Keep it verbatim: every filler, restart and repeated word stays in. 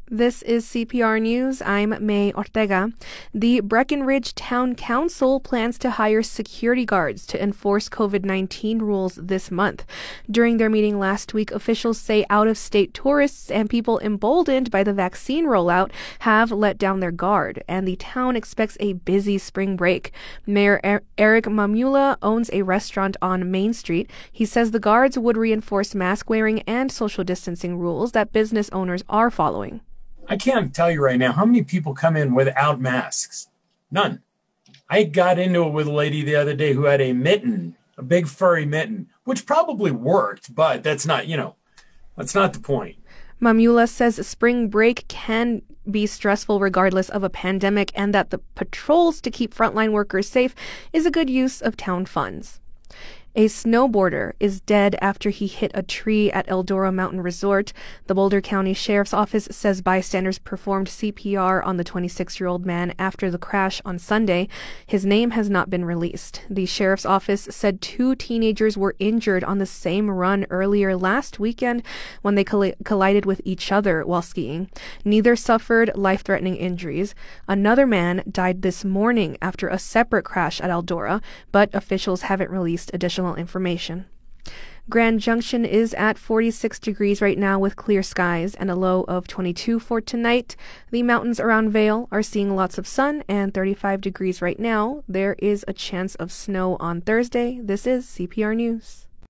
This is C P R News. I'm May Ortega. The Breckenridge Town Council plans to hire security guards to enforce COVID nineteen rules this month. During their meeting last week, officials say out-of-state tourists and people emboldened by the vaccine rollout have let down their guard, and the town expects a busy spring break. Mayor er- Eric Mamula owns a restaurant on Main Street. He says the guards would reinforce mask wearing and social distancing rules that business owners are following. I can't tell you right now how many people come in without masks. None. I got into it with a lady the other day who had a mitten, a big furry mitten, which probably worked, but that's not, you know, that's not the point. Mamula says spring break can be stressful regardless of a pandemic, and that the patrols to keep frontline workers safe is a good use of town funds. A snowboarder is dead after he hit a tree at Eldora Mountain Resort. The Boulder County Sheriff's Office says bystanders performed C P R on the twenty-six-year-old man after the crash on Sunday. His name has not been released. The Sheriff's Office said two teenagers were injured on the same run earlier last weekend when they coll- collided with each other while skiing. Neither suffered life-threatening injuries. Another man died this morning after a separate crash at Eldora, but officials haven't released additional information. Grand Junction is at forty-six degrees right now with clear skies and a low of twenty-two for tonight. The mountains around Vail are seeing lots of sun and thirty-five degrees right now. There is a chance of snow on Thursday. This is C P R News.